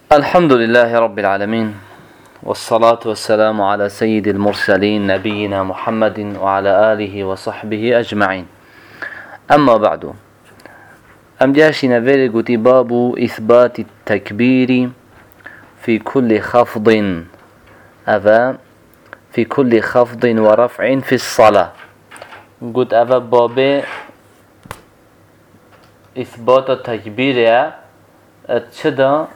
الحمد لله رب العالمين، والصلاة والسلام على سيد المرسلين نبينا محمد وعلى آله وصحبه أجمعين. أما بعد، أمجاشنا فيري قتي باب إثبات التكبير في كل خفض في كل خفض ورفع في الصلاة. قلت باب إثبات التكبير اتشدا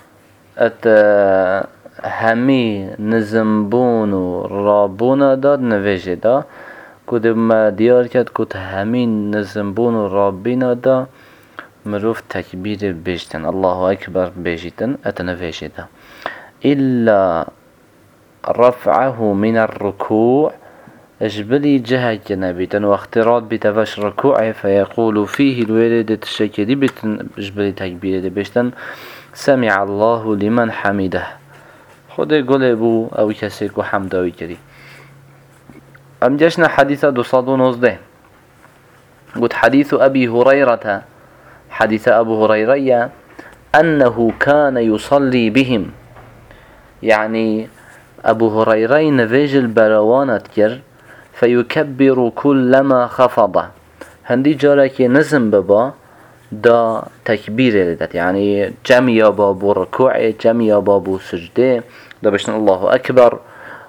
همي نزمبون و رابونا داد نویجه دا کدوم دیار کرد کد همي نزمبون و رابینا دا مروف تکبیر بیشتن الله اکبر بیشتن اتنویجه دا إلا رفعه من الركوع اجبلي جهة جنبيتا واختراط بتفش ركوعه فيقول فيه الوالد الشكري اجبلي تكبير بيشتن سمع الله لمن حمده خود قول بو او كسيكو حمدوي كري. ام جشنا حديث 219 قلت حديث ابي هريرة حديث ابو هريرة انه كان يصلي بهم، يعني ابو هريرة نفيج البروانات كر فيكبر كلما خفض هندي جارك نزم ببا دا تكبير لدت، يعني جميع بابو ركوع جميع بابو سجده دا بشن الله أكبر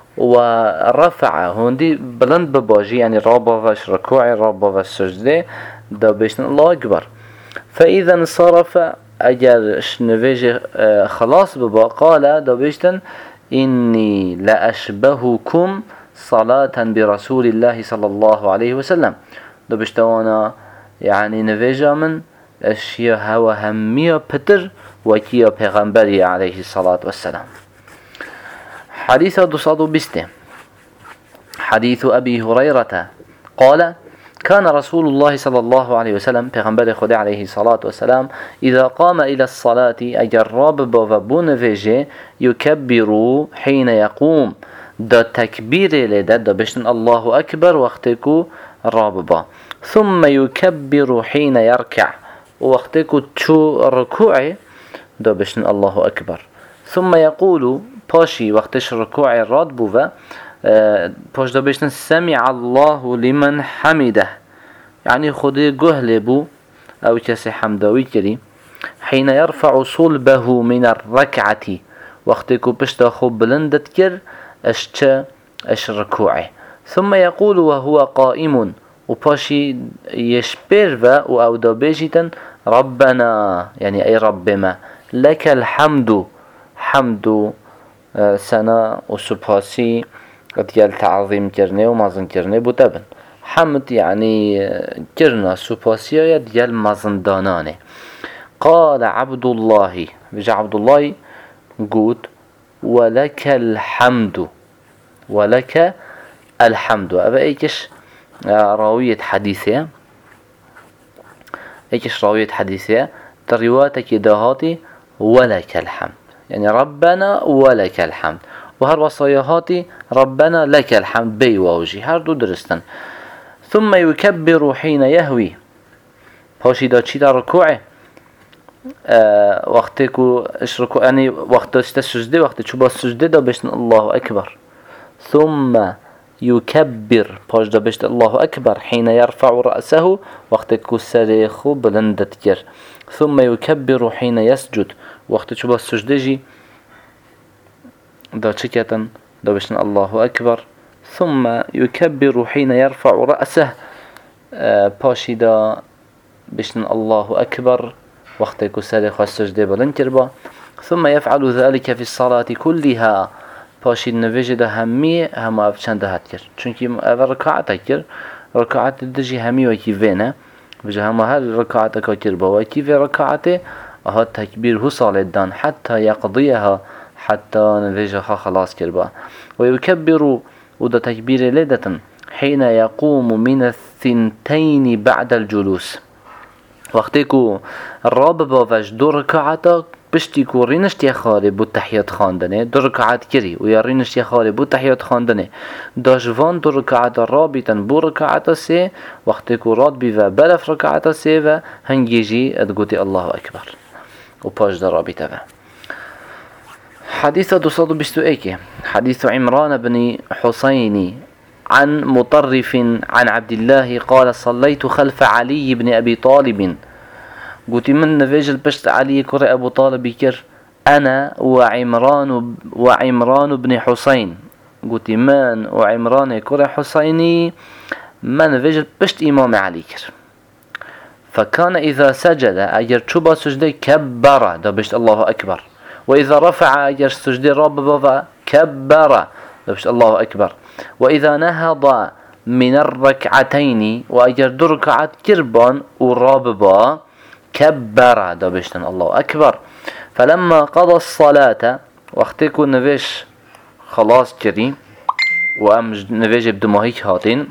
ورفع هندي بلند بباجي، يعني رابا فش ركوع رابا فش سجده دا بشن الله أكبر. فإذا انصرف أجر نفيج خلاص ببا قال دا بشن إني لأشبهكم صلاة برسول الله صلى الله عليه وسلم دا بشتوانا يعني نفيجا من اشياء هوا همية بتر وكيا پیغمبري عليه الصلاة والسلام. حديث 220 حديث أبي هريرة قال كان رسول الله صلى الله عليه وسلم پیغمبر خدا عليه الصلاة والسلام إذا قام إلى الصلاة أجرب بوابون فيجي يكبر حين يقوم دا تكبير لدى دا بشن الله أكبر وقتكو راببا، ثم يكبر حين يركع وقتكو تشو ركوعي دا بشن الله أكبر، ثم يقول باشي وقتش ركوعي راد بوفا باش دا بشن سمع الله لمن حمده، يعني خدي جهل بو أو كسي حمدوي كري حين يرفع صلبه من الركعة وقتكو بشتا خب بلندت كر اش ركوعي، ثم يقول وهو قائم وباشي يشبر او دابيجتا ربنا، يعني اي ربما لك الحمد حمد سنة وسباسي ديال تعظيم كرني ومازن كرني بوتابن حمد يعني كرنا سباسي ديال مازن داناني. قال عبد الله بجا عبد الله قود ولك الحمد ولك الحمد. أبا ايكش راوية حديثة تريواتك دهاتي ولك الحمد، يعني ربنا ولك الحمد، وهر وصيهاتي ربنا لك الحمد بي واوجي هر دو درستن. ثم يكبر حين يهوي باشي دا چي دا ركوعه وقتكو اشركو يعني وقت السجده وقت شو السجده دا بشن الله أكبر، ثم يكبر باش دا بشت الله أكبر حين يرفع رأسه وقتكو سريخو بلندت كر، ثم يكبر حين يسجد وقت شو السجده جي دا چكتا دا بشن الله أكبر، ثم يكبر حين يرفع رأسه باشي دا بشن الله أكبر وقتكو سريخو السجده بلند كربا، ثم يفعل ذلك في الصلاة كلها باشي النفيج ده همي هما افشان دهات كر، چونكي اول ركعت كر ركعت دجي همي وكي فينا بجا هما هل ركعت كربا وكي في ركعته اها تكبير هو صالة دان حتى يقضيها حتى نفيجها خلاص كربا. ويكبر وده تكبير ليدة حين يقوم من الثنتين بعد الجلوس وقتكو الرابع وفاش دو ركعتا بشتي كو رينشتي خالي بو تحيات خاندنه دو ركعات كري ويا رينشتي خالي بو تحيات خاندنه داجوان دو ركعات رابطا بو ركعات سي وقتكو راد بيفا بلف ركعات سي و هنجيجي ادقوتي الله أكبر وباش دا رابطة حديث 221 حديث عمران بن حسين عن مطرف عن عبد الله قال صليت خلف علي بن أبي طالب قلت من نفيج البشت علي كر أبو طالب كر أنا وعمران بن حسين قلت من وعمران كر حسيني من نفيج البشت إمام علي كر فكان إذا سجد أجر شبا سجده كبر دبشت الله أكبر وإذا رفع أجر سجده رب كبر دبشت الله أكبر وإذا نهض من الركعتين وأجر دركعت كربان وراببا كبر دبشت الله أكبر فلما قضى الصلاة وقت يكون نفيش خلاص كريم وأم نفيش بدماهيك هاتين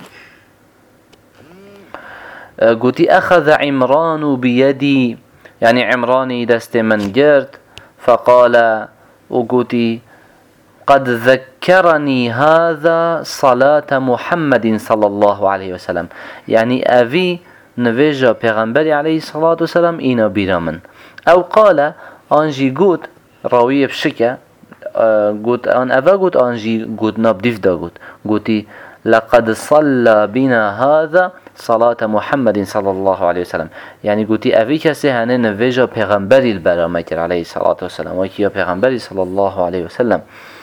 قلت أخذ عمران بيدي يعني عمراني دست من جرت فقال وقلت قد ذكرني هذا صلاة محمد صلى الله عليه وسلم يعني أبي نفيجا پیغمبر عليه الصلاة والسلام إنا برامن أو قال أنجي قلت راوية بشكة قلت أن أبا قلت أنجي قلت نبديف دا قلت لقد صلى بنا هذا صلاة محمد صلى الله عليه وسلم يعني قلت أبي كسي هنه نفيجا پیغمبر البرامكر عليه الصلاة والسلام وكيا پیغمبر صلى الله عليه وسلم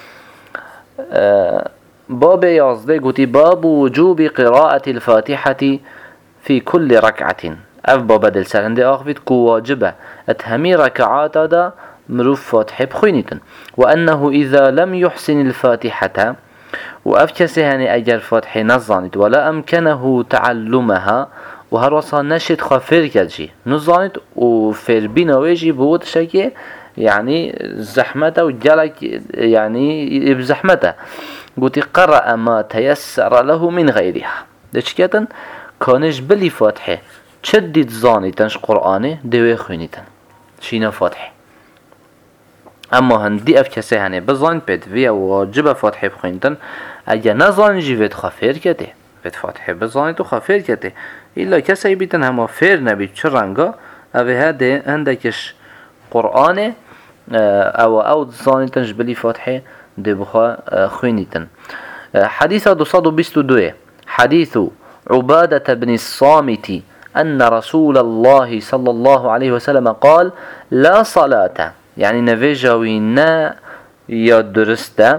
باب يازده قلت باب وجوب قراءة الفاتحة في كل ركعة اف باب دل سرنده آخفت كو واجبه اتهمي ركعات دا مروف فاتحة بخوينيتن وأنه إذا لم يحسن الفاتحة وأف كسي هني أجر فاتحة نظانت ولا أمكنه تعلمها وهروصا نشد خفير كالجي نظانت وفير بينا ويجي بود شكي يعني زحمته وجالك يعني بزحمته قلت قرأ ما تيسر له من غيرها دشكتا كانش بلي فاتحة شدد زانيتنش قرآنه دوي خوينيتن شينا فاتحة اما هندي اف كسي هني بزان بيت فيا واجب فاتحة بخوينيتن اگه نزان جيوت خفير كده بيت فاتحة بزانيتو خفير كده إلا كسي بيتن هما فير نبي چرنگا او هده هندكش قرآنه او زانيتن جبلي فاتحة دي بخوا خوينيتن حديث 222 حديث عبادة بن الصامت أن رسول الله صلى الله عليه وسلم قال لا صلاة يعني نفجوي نا يا درسته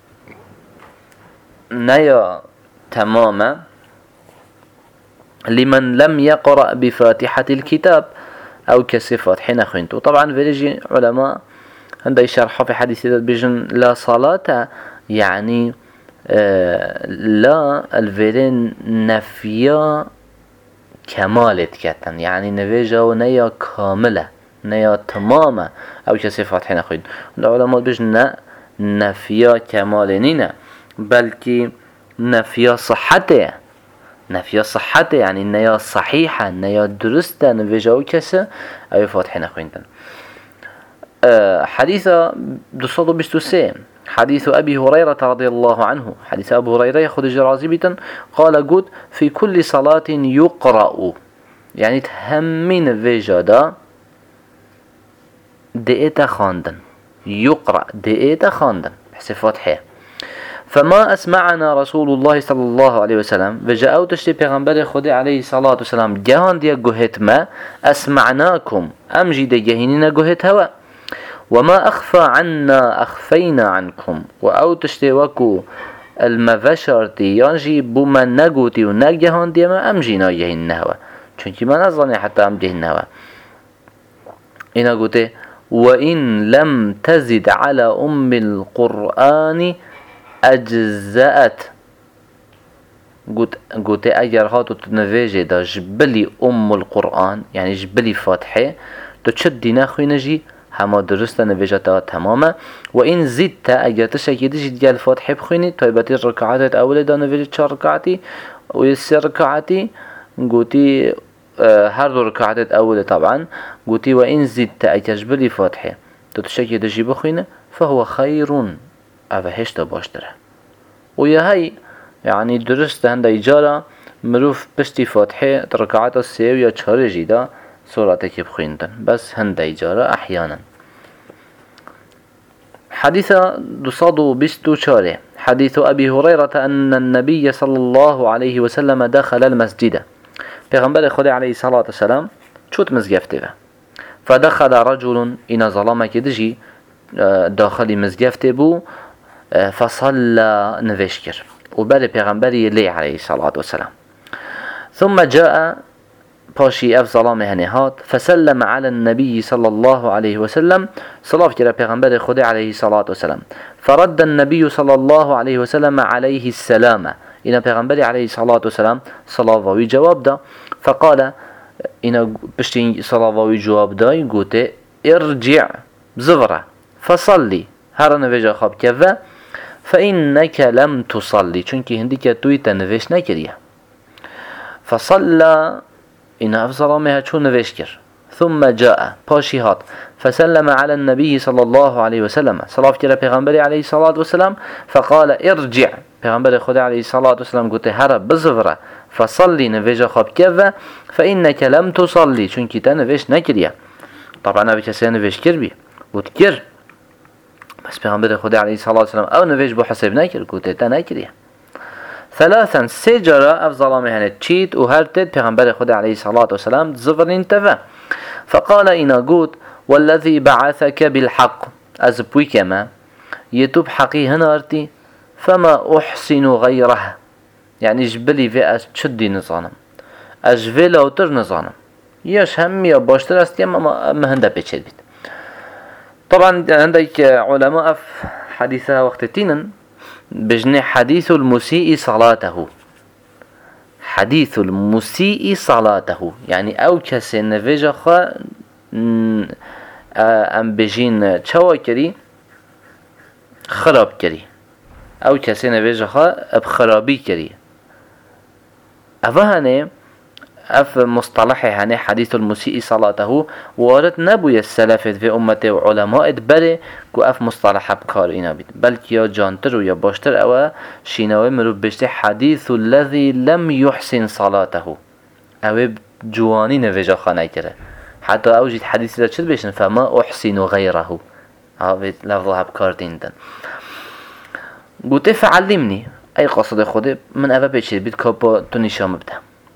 نيا تماما لمن لم يقرأ بفاتحة الكتاب أو كصفات حين خنت وطبعا فيجي علماء عند يشرحوا في حديث بيجن لا صلاة يعني لا الفيرين نفيا كمالت كتن يعني نفيجا نيا كاملة نيا تماما أو كصفات حين خنت العلماء بيجن نفيا كمالنينا بلكي نفيا صحته نفيا صحته يعني نيا صحيحة نيا درسته نفيجا كسا أو فاتحين خنتن حديث 223 حديث أبي هريرة رضي الله عنه حديث أبو هريرة يأخذ جرازبة قال قد في كل صلاة يقرأ يعني تهمين فيجادا دئت خاندن يقرأ دئت خاندن بحسب فاتحة فما أسمعنا رسول الله صلى الله عليه وسلم وجاءوا تشتي پیغمبر خدا عليه الصلاة والسلام جهان دي قهت ما أسمعناكم أمجي دي جهينينا قهت هوا وما أخفى عنا أخفينا عنكم وأو تشتي وكو المفشرتي ينجي بما نقوتي ونجهان دي ما أمجينا جهيننا هوا چونكي ما نظني حتى أمجينا هوا إنا قوتي وإن لم تزد على أم القرآن أجزأت قلت أجر هاتو تنفيجي دا جبلي أم القرآن يعني جبلي فاتحة تشدي ناخوي نجي هما درست نفيجتا تماما وإن زدت أجر تشكي دي جدي الفاتحة بخويني طيبتي الركعات أولي دا نفيجي 4 ركعتي ويسير ركعتي قلتي هر دو ركعات أولي طبعا قلتي وإن زدت أجر جبلي فاتحة تشكي دي بخويني فهو خير اوه هشتا باشتره و یا هی يعني درست هنده ایجارا مروف پشتی فاتحه رکعات 3 یا 4 جیدا صورته که بخویندن بس هنده ایجارا احیانا حديث دصاد بستو شاره حديث أبي هريرة أن النبي صلى الله عليه وسلم دخل المسجد. پیغمبر خدا عليه الصلاة والسلام شوت مزگفته فدخل رجل إن ظلمك دجي داخل مزگفته بو فصلى نوشكر وبر پیغمبری لي عليه الصلاة والسلام. ثم جاء باشي اف ظلام هنهات فسلم على النبي صلى الله عليه وسلم صلاة كرا پیغمبر خدا عليه الصلاة والسلام. فرد النبي صلى الله عليه وسلم عليه السلام إن پیغمبر عليه الصلاة والسلام صلاة وي جواب دا فقال إن بشتين صلاة وي جواب دا يقول ارجع زغرة فصلي هر نوجه خاب كذا فإنك لم تصلي چونك هنديك تويت نوش نكريا. فصلى إن أفضل ما شو نوشكر. ثم جاء باشيهات فسلم على النبي صلى الله عليه وسلم صلاة كلا پیغمبر عليه الصلاة والسلام فقال ارجع پیغمبر خدا عليه الصلاة والسلام قلت هرب بزغرة فصلي نوجه خاب كذا فإنك لم تصلي چونك تنوش نكريا. طبعا أبي كسي نوش كربي وتكر بس پیغمبر خدا عليه الصلاة والسلام او نوش بو حسب نكر قلت تنكريا. ثلاثا سجرة أفضل مهنة تشيت وهرتد پیغمبر خدا عليه الصلاة والسلام زفرين تفا فقال إنا قلت والذي بعثك بالحق از بويكما يتوب حقي هنارتي فما أحسن غيره يعني جبلي في أشدي نظانم أجفي لوتر نظانم يش هم يا باشتر است يما مهنده بيتشد بيت. طبعا عندك علماء في حديثة وقتتين بجني حديث المسيء صلاته. حديث المسيء صلاته يعني او كسي نفجه خوا ام بجين چوا كري خراب كري او كسي نفجه خوا بخرابي كري افهاني اف مصطلحي هني حديث المسيء صلاته وارد نبوي السلف في امته وعلماء بره كو اف مصطلح بكار اینا بید بلکه یا جانتر و یا باشتر او شیناوی مروب بشته حديث الذي لم يحسن صلاته او جواني نوجه خانه كره حتى او جيت حديث دا چل بشن فما احسن غيره او لفظها بكار ديندن قلت فعلمني اي قصد خود من او بيشت بيت كابا تنشام بده.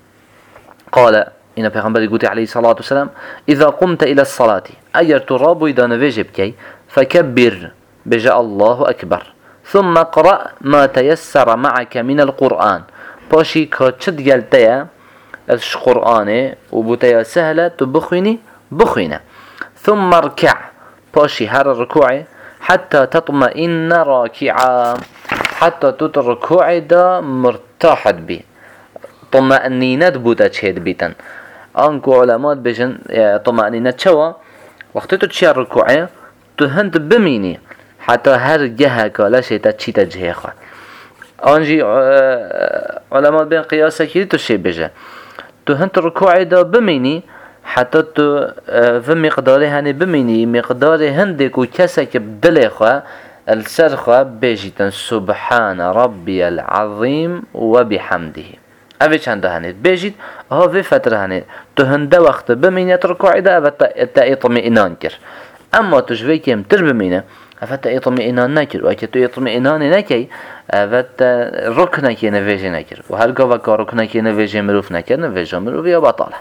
قال إن پیغمبر قلت عليه الصلاة والسلام إذا قمت إلى الصلاة أجر تراب إذا نواجب كي فكبر بجاء الله أكبر ثم قرأ ما تيسر معك من القرآن باشي كاتشد قلتيا القرآن وبتيا سهلة تبخيني بخينا ثم اركع باشي هر الركوع حتى تطمئن راكعا حتى تتركوع دا مرتاحت بي طمأنينت بودا تشهد بيتن انكو علماء بجن طمأنينت شوا وقت تشي الركوع تهند بميني حتى هر جهة كالا شيتا تشيتا جهيخا انجي علماء بين قياسة كي تشي بجن تهند الركوع دا بميني حتى تو في مقدار هني بميني مقدار هندك وكسك بدلخا السرخة بيجيتن سبحان ربي العظيم وبحمده اوه چند هنید بيجيت ها في فترة هنید تو هنده وقت بمينة ركوع دا اوه تا اطمئنان كر اما تشوي كم تر بمينة اوه تا اطمئنان نكر واكي تو اطمئنان نكي اوه تا ركنا كي نفيجي نكر وهلقا وكا ركنا كي نفيجي مروف نكر نفيجي مروف يا بطالة.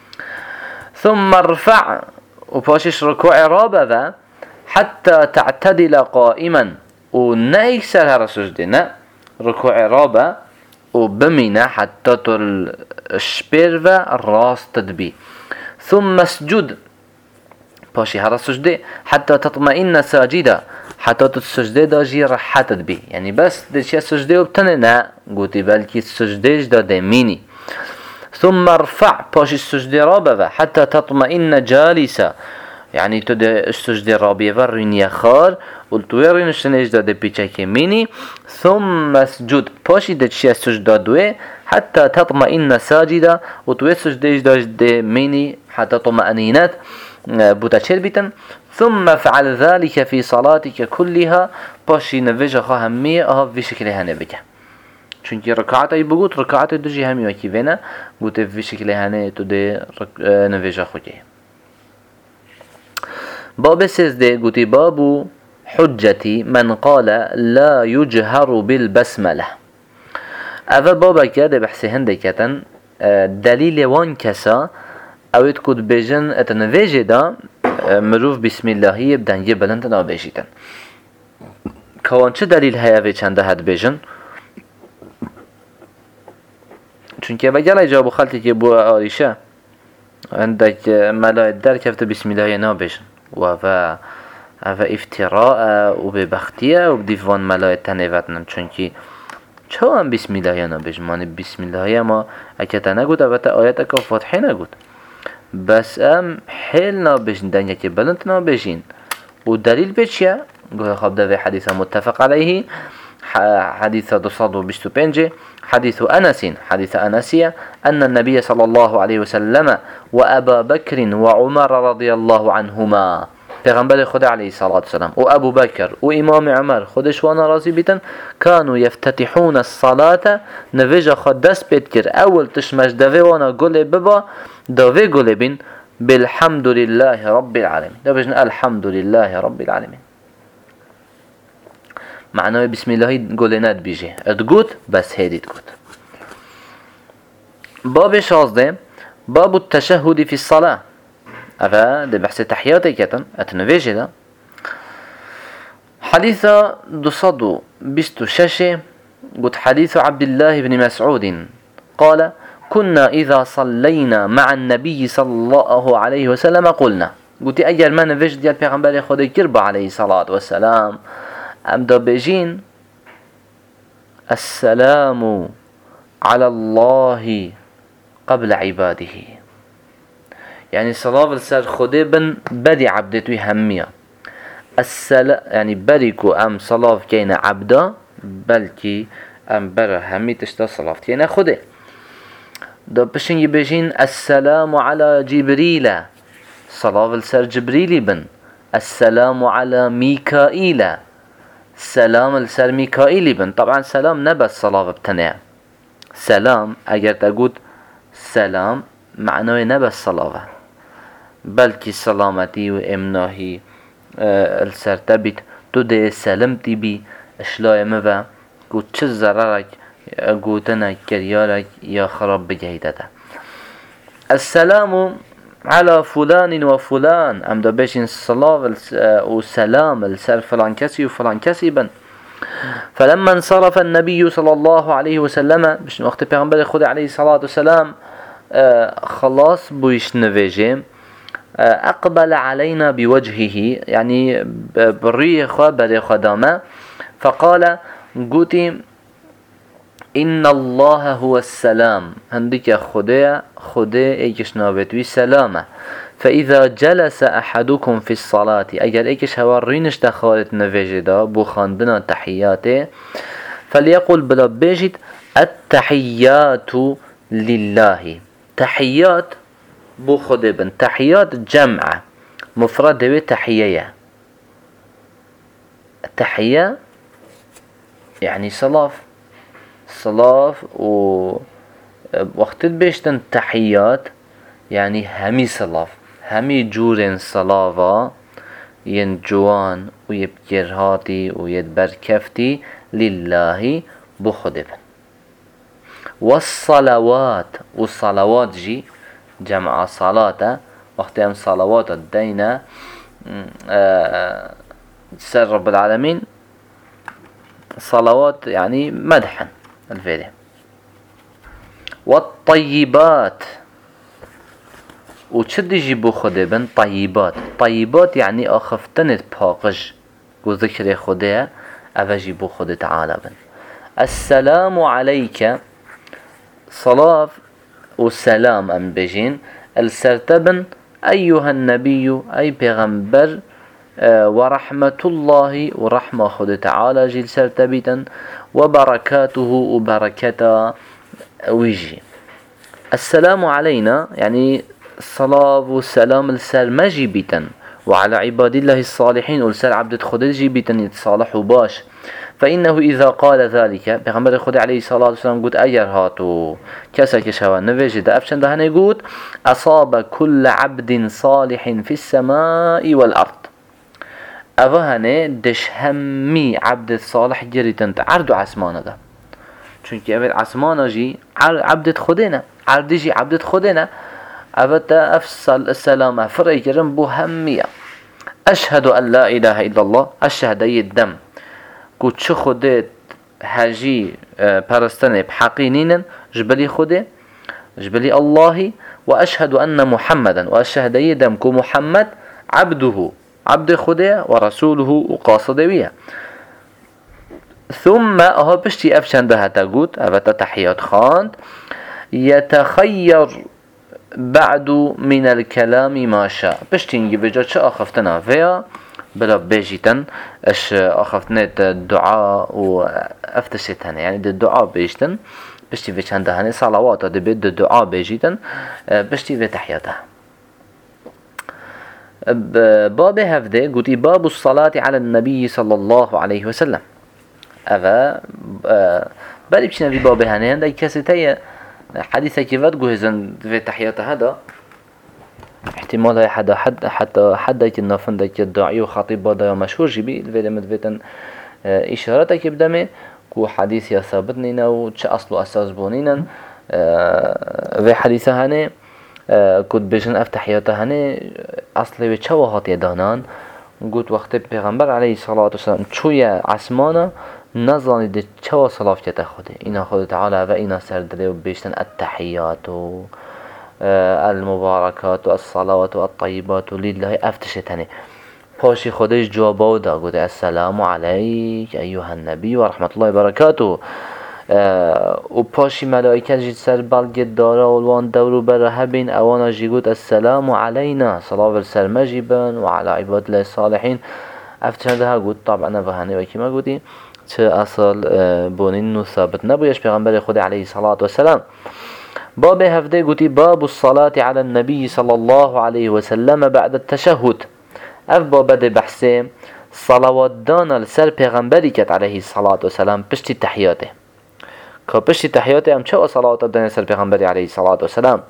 ثم ارفع وباشش ركوع رابا حتى تعتدل قائما ونيكسر هر سجدنا ركوع رابا وبمينا حتى تل الشبير الراس تدبي. ثم اسجد باشي هر سجدة حتى تطمئن ساجدا حتى تسجدة داجي راحة تدبي يعني بس دشي سجدة وبتننا قوتي بلكي السجدة دا دميني. ثم ارفع باشي السجدة رابا حتى تطمئن جالسا يعني تد السجدة رابية ورين يخار والتويرين الشنيج دا بيتشاكي ميني. ثم اسجد باشي دشي السجدة دوي حتى تطمئن ساجدا وتوي السجدة دا ميني حتى طمأنينات بوتاشير بيتن. ثم فعل ذلك في صلاتك كلها باشي نفجة همية في شكلها نبجة چونكي ركعتي بقول ركعتي دجي همي وكي فينا قلت في شكلها نه تدي نفجة خوكي. باب سيزده قلت بابو حجة من قال لا يجهر بالبسملة. أفا بابا كده بحثي هندكة دليل وان كسا او تكود بيجن اتنفيجي دا مروف بسم الله يبدأ يبلن تنابيجيتن. كوان چه دليل هيا في چنده هد بيجن؟ چونکه بگل اجابو خلطی که بو آریشه عندك ملاية دار كفت بسم الله نابيجن وفا افتراء وببختية وبديفان ملاية تنفتنن چونكي چو هم بسم الله نابيجن ماني بسم الله ما اكتا نگود اوتا آيات اكا فاتحي نگود بس ام حيل نابيجن دنيا كي بلنت نابيجين ودليل بيچيا قول خب ده حديث متفق عليه حديث 225 حديث أنسية أن النبي صلى الله عليه وسلم وأبا بكر وعمر رضي الله عنهما پیغمبر خدا عليه الصلاة والسلام وأبو بكر وإمام عمر خدش وانا راضي بيتن كانوا يفتتحون الصلاة نفجا خد دست بيتكر أول تشمش دفي وانا قولي ببا دفي قولي بين بالحمد لله رب العالمين دفجن الحمد لله رب العالمين معناه بسم الله قولنات بيجي اتقوت بس هيدي تقوت. باب 16 باب التشهد في الصلاة. أفا دي بحث تحياتي كتن اتنفيجي دا حديث 226 قلت حديث عبد الله بن مسعود قال كنا إذا صلينا مع النبي صلى الله عليه وسلم قلنا قلت أجل ما نفيج ديال پیغمبر خود كرب عليه الصلاة والسلام أبدا بيجين السلام على الله قبل عباده يعني صلاة السر خده بن بدي عبدتوي همية السلام يعني بريكو أم صلاة كينا عبدا بلكي أم برا همي تشتا صلاة كينا خده دا بشن يبيجين السلام على جبريل صلاة السر جبريلي بن السلام على ميكائيل سلام السر ميكائيلي بن طبعا سلام نبس صلاة بتنع سلام اگر تقول سلام معناه نبس صلاة بلكي سلامتي وامناهي السر تبت تده سلمتي بي اشلاي مبا قد چه ضررك قوتنا كريارك يا خراب بجهيدة السلام على فلان وفلان ام دا بيشين الصلاة والسلام السر فلان كسي وفلان كسي بن. فلما انصرف النبي صلى الله عليه وسلم بش وقت پیغمبر خود عليه الصلاة والسلام خلاص بويش نفيجي اقبل علينا بوجهه يعني بريخ بريخ داما فقال قوتي إن الله هو السلام هندك خدا ايكش نابتوي سلامة فإذا جلس أحدكم في الصلاة أجل ايكش هوارينش دخالت نفجدا بخاندنا تحياته فليقول بلا بيجد التحيات لله تحيات بو خدا بن تحيات جمع مفرد دوي تحيية التحية يعني صلاة و وقت بيشتن تحيات يعني همي صلاة همي جورن صلاة ين جوان ويبكرهاتي ويدبركفتي لله بخدب. والصلوات جي جمع صلاة وقت ام صلوات الدينة سر رب العالمين صلوات يعني مدحا الفيديو. والطيبات وشد يجيبو خده بن طيبات يعني اخفتنت باقج وذكر خده افجيبو خده تعالى بن. السلام عليك صلاة والسلام ام بجين السرتبن ايها النبي اي پیغمبر ورحمة الله ورحمة خد تعالى جيل سرتبتا وبركاته وبركته ويجي. السلام علينا يعني الصلاة والسلام السر مجيبتا وعلى عباد الله الصالحين والسر عبد خد جيبتا يتصالحوا باش فإنه إذا قال ذلك بغمبر خد عليه الصلاة والسلام قد أجر هاتو كسك شوان نفجد أفشن دهنا يقول أصاب كل عبد صالح في السماء والأرض اوهانه دش همي عبد الصالح جريتن عرض عسمانه ده چونكي اول عسمانه جي عبدت خودنا عرض جي عبدت خودنا ابدا افصل السلامه فرق كرم بو هميه اشهد ان لا اله الا الله اشهد الدم قلت شو خودت هاجي پرستنه بحقينين جبلي خوده جبلي الله واشهد ان محمدا واشهد يدم كو محمد عبده عبد خوده ورسوله وقاصد بيه ثم اهو بشتي افشن ده تقول افتا تحيات خاند يتخير بعد من الكلام ما شاء بشتي نجي بجا شا اخفتنا فيها بلا بيجيتن اش اخفتنت الدعاء وافتشتن يعني الدعاء بيجتن بشتي في چند هني صلوات دي بيد الدعاء بيجيتن بشتي في تحياتها باب هفده قلت باب الصلاة على النبي صلى الله عليه وسلم أفا بالي بشنا في باب هني هنده كسي تايا حديثة كيفات قوهزن في تحياتها هذا احتمال حتى كنا فندك الداعي وخطيب بدا مشهور جبي الفيديو مدفتن إشارتك بدمه كو حديث يا ثابت نينا وش أصله أساس بونينا في حديثة هني كنت بيجن أفتح ياته هني أصلي بتشوهات يدانان قلت وقت پیغمبر عليه الصلاة والسلام شوية عسمانا نظرني دي تشوه صلاة يتخذه إنا خذ تعالى وإنا سردري وبيشتن التحيات المباركات والصلوات والطيبات لله أفتشت هني باشي خودش جوابه دا قلت السلام عليك أيها النبي ورحمة الله وبركاته و پاشی ملائکه جید سر بلگت داره والوان دورو بره هبین اوانا جی گوت السلام علینا صلاة والسلام جیبن و على عباد الله الصالحين افتشن ده گوت طبعا نفهنی و کما گوتی چه اصل بونین و ثابت نبویش پیغمبر خود علیه الصلاة والسلام باب هفده گوتی باب الصلاة على النبي صلى الله عليه وسلم بعد التشهد اف باب ده بحثه صلوات دانا لسر پیغمبری کت علیه الصلاة والسلام پشتی تحیاته كبشت تحياته أم شو صلاة الدنيا سر پیغمبر عليه الصلاة والسلام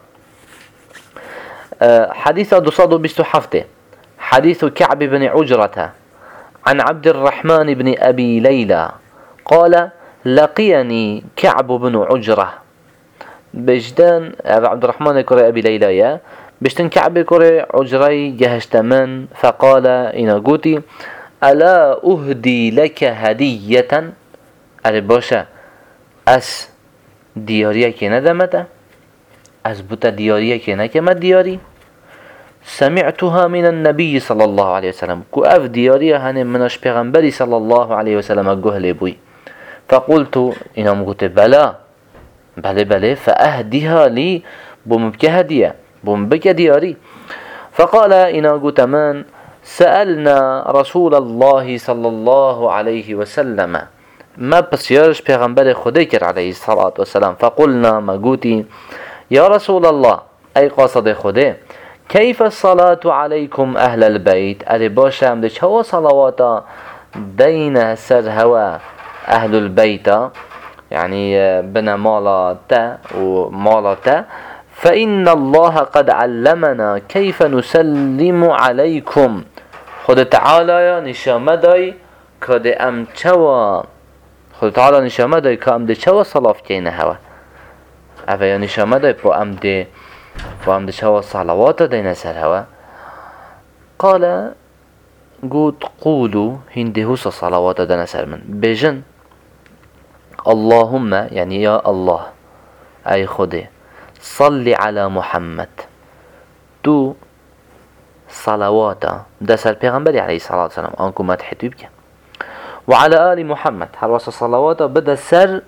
حديث 227 حديث كعب بن عجرة عن عبد الرحمن بن أبي ليلى قال لقيني كعب بن عجرة بجدان عبد الرحمن كري أبي ليلى بجدان كعب كري عجري جهشتمن فقال إنا قوتي ألا أهدي لك هدية الباشا از دیاریه که ندمته از بوتا دیاریه که نکمت دیاری سمعتها من النبي صلى الله عليه وسلم كو اف دیاریه هنه منش پیغمبری صلى الله عليه وسلم گهلی بوی فقلت اینم قلت بله فأهديها لي بمبك هدية بمبك دياري فقال إنا قلت من سألنا رسول الله صلى الله عليه وسلم ما بسيارش پیغمبر خدا كر عليه الصلاة والسلام فقلنا ما قوتي يا رسول الله أي قاصد خدا كيف الصلاة عليكم أهل البيت ألي باشا عمدش هو صلواتا دين سر هوا أهل البيت يعني بنا مالاتا ومالاتا فإن الله قد علمنا كيف نسلم عليكم خدا تعالى يا نشامداي كد أمتوا خدا تعالى نشامداي كأمد شوا صلاة كينا هوا أفا يا نشامداي بو أمد شوا صلوات دين سر هوا قال قلت قولوا هندهوس صلوات دين سر من بجن اللهم يعني يا الله أي خدي صل على محمد تو صلوات ده سر پیغمبر عليه الصلاة والسلام أنكم ما تحتوي بك وعلى آل محمد حرص صلوات بدا سر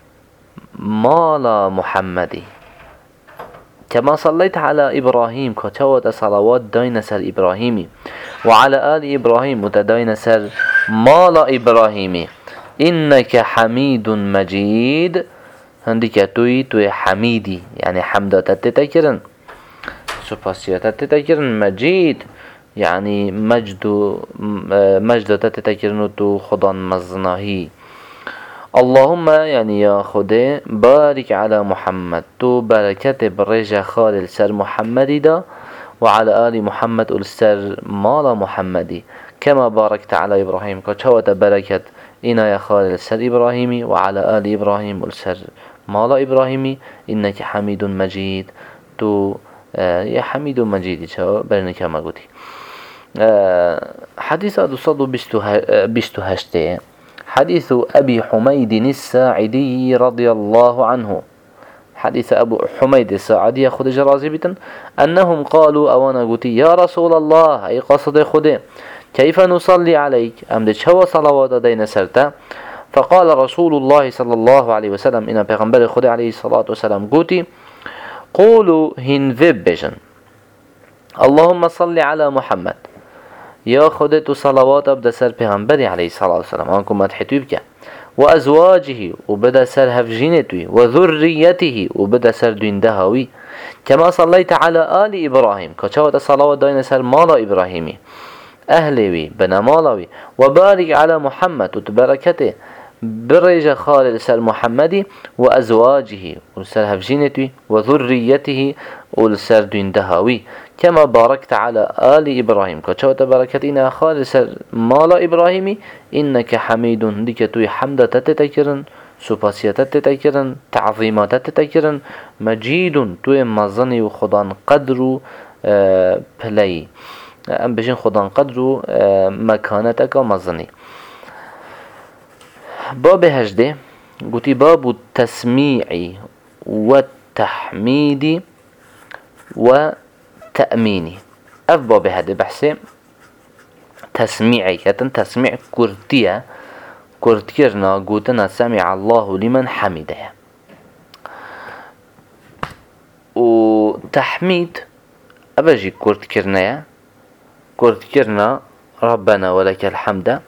مال محمدي كما صليت على إبراهيم كتوت صلوات دين سر إبراهيمي وعلى آل إبراهيم متدين سر مال إبراهيمي إنك حميد مجيد هنديك توي حميدي يعني حمدات تتكرن سباسيات تتكرن مجيد يعني مجد تتكرن تو خدا مزناهي اللهم يعني يا خدا بارك على محمد تو بركة برجة خالل سر محمدي دا وعلى آل محمد والسر مال محمدي كما باركت على إبراهيم كشوت بركة إنا يا خالد السر إبراهيمي وعلى آل إبراهيم والسر مال إبراهيمي إنك حميد مجيد تو يا حميد مجيد شو برنك ما قلتي حديث أدوصد بستو هشتي حديث أبي حميد الساعدي رضي الله عنه حديث أبو حميد الساعدي خد جرازبة أنهم قالوا أوانا قلتي يا رسول الله أي قصد خده كيف نصلي عليك أمدد شو صلوات دين سرتا فقال رسول الله صلى الله عليه وسلم إن پیغمبر خده عليه الصلاة والسلام قلتي قولوا هنذب بجن اللهم صل على محمد يا خدت صلوات أبدا سر پیغمبر عليه الصلاة والسلام أنكم مدحتوي بك وأزواجه وبدا سر هفجينتوي وذريته وبدا سر دويندهوي كما صليت على آل إبراهيم كشوت صلوات دين سر مال إبراهيمي أهلوي بنمالوي وبارك على محمد وتبركته برج خالد سر محمدي وأزواجه والسر هفجينتوي وذريته والسر دويندهوي كما باركت على آل إبراهيم كشوت بركتنا خالد سر مال إبراهيمي إنك حميد ديك توي حمد تتكرن سپاسيات تتكرن تعظيمات تتكرن مجيد توي مزني وخدان قدر بلاي ام بجين خدان قدر مكانتك مزني باب هجده قلت باب التسميع والتحميد وتأميني اف باب هده بحثي تسميعي كتن تسميع كرتية كرتيرنا قلتنا سمع الله لمن حمده وتحميد أبجي كرتكرنا ربنا ولك الحمد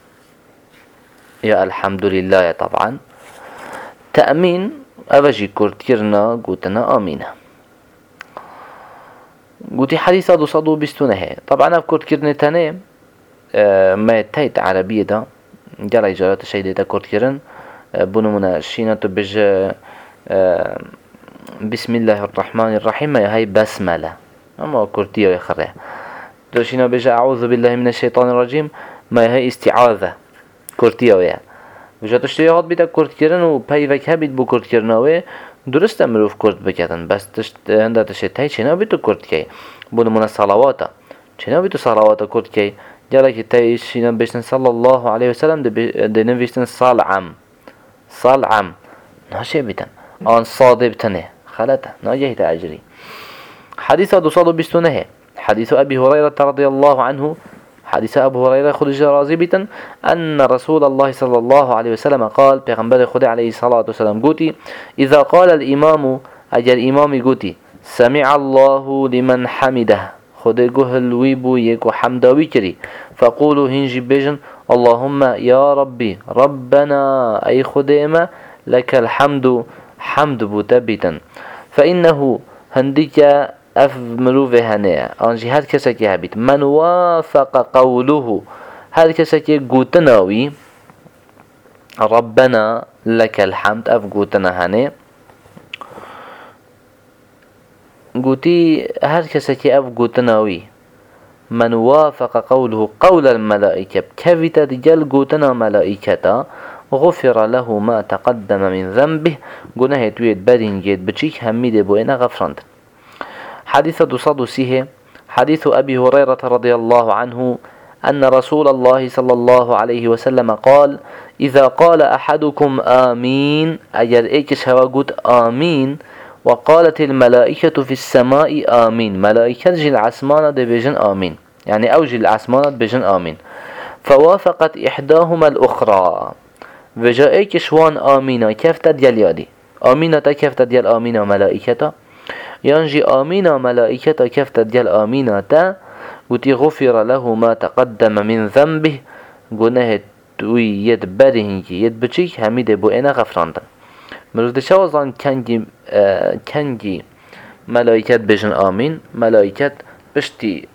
يا الحمد لله طبعا تأمين أبجي كرتكرنا قلتنا آمين قلت حديثة دو صدو بستونه طبعا كرتكرنا تاني ما تايت عربية دا جال إجارات الشيء دا كرتكرن بنو منا شينا تبج بسم الله الرحمن الرحيم ما هي بسملة أما كرتية ويخرها دوشينا بجا أعوذ بالله من الشيطان الرجيم ما هي استعاذة كرتية ويا بجا تشتري هاد بيتا كرت كرن و بايفك هبيت بو كرت كرناوي درست مروف كرت بكتن بس هنده تشتهي چنا بيتو كرت كي بودو من الصلواتا چنا بيتو صلواتا كرت كي جالك تاي شينا بيشتن صلى الله عليه وسلم ده نفيشتن صالعم ناشي بيتن آن صادب تنه خلطه ناجه تأجري حديث دو صادو بستونه حديث أبي هريرة رضي الله عنه حديث أبو هريرة خدج رازبة أن رسول الله صلى الله عليه وسلم قال پیغمبر خدا عليه الصلاة والسلام قوتي إذا قال الإمام أجل إمام قوتي سمع الله لمن حمده خدا قهل ويبو يكو حمدوي كري فقولوا هنجي بيجن اللهم يا ربي ربنا أي خديمة لك الحمد حمد بوتبتا فإنه هنديك اف مروفه هنه آنجی هر کسی که هبید من وافق قوله هر کسی که گوتناوی ربنا لك الحمد اف گوتنا هنه گوتی هر کسی که اف گوتناوی من وافق قوله قول الملائكة كفت رجال قوتنا ملائكة غفر له ما تقدم من ذنبه قناه تويد بدين جيد بچيك هميد بوئنا غفرند حديث دصد سيه حديث أبي هريرة رضي الله عنه أن رسول الله صلى الله عليه وسلم قال إذا قال أحدكم آمين أجر إيكش هوا آمين وقالت الملائكة في السماء آمين ملائكة جل عسمانة بجن آمين يعني أوجل العسمانة بجن آمين فوافقت إحداهما الأخرى وجاء إيكش وان آمين كيف تديال يادي آمين كيف تديال آمين ملائكة ينجي آمين ملائكة كيف تديال آمين تا وتي غفر له ما تقدم من ذنبه قناه توي يد برهنكي يد بچيك هميد بو انا غفراندن مروف شوازان كنجي ملائكة بجن آمين ملائكة بشتي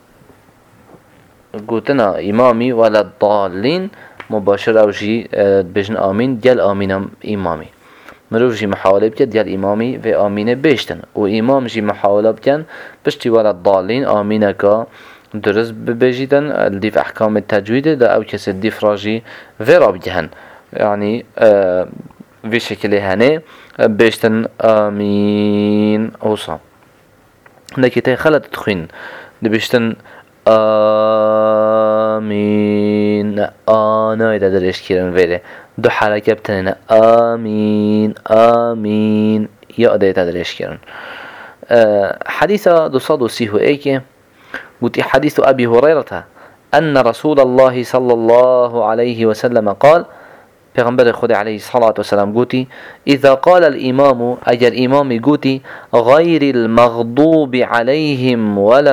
قوتنا إمامي ولا الضالين مباشر أو جي بجن آمين ديال آمين إمامي مروف جي محاولة بكت ديال إمامي و آمين بيشتن و إمام جي محاولة بكن بشتي ولا الضالين آمينك درست ببيجيدن الديف أحكام التجويد دا أو كس الديف راجي فيرا بجهن يعني في شكل هني بيشتن آمين أوصى لكي تخلت تخين دبيشتن آمين أنا إذا دريش كيرن فيري دو حركة بتنين آمين آمين يا أدي تدريش كيرن حديث دو صادو سيهو إيكي قلت حديث أبي هريرة أن رسول الله صلى الله عليه وسلم قال پیغمبر خود عليه الصلاة والسلام قوتي إذا قال الإمام أجر إمامي قوتي غير المغضوب عليهم ولا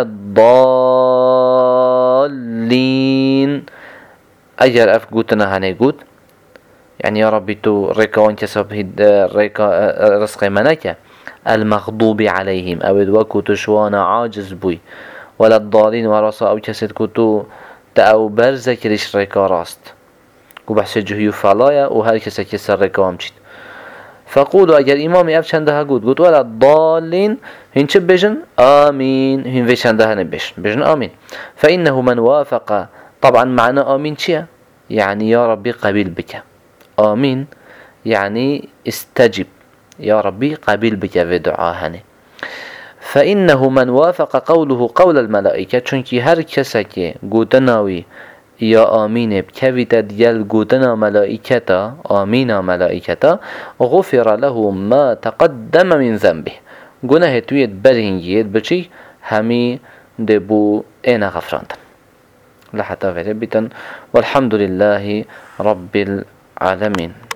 الضالين أجر أف قوتنا هني قوت يعني يا ربي تو ريكا وانك سبهد ريكا رزق منك المغضوب عليهم أو دوكو تشوانا عاجز بوي ولا الضالين ورسا أو كسد كتو تأو برزك ريش ريكا راست وبحث جهيو فلايا وهل كسر ريكا وامجد فقولوا أجر إمامي أفشندها قد ولا الضالين هن بجن آمين هن فيشندها بجن آمين فإنه من وافق طبعا معنى آمين شيء يعني يا ربي قبيل بك آمين يعني استجب يا ربي قبيل بك في دعاهني فإنه من وافق قوله قول الملائكة چونكي هر كسك قوتناوي يا آمين بكويت ديال قوتنا ملائكة آمين ملائكة غفر له ما تقدم من ذنبه قناه تويد برهنجيد بچي همي دبو اينا غفراندن لحتى فربتن والحمد لله رب العالمين.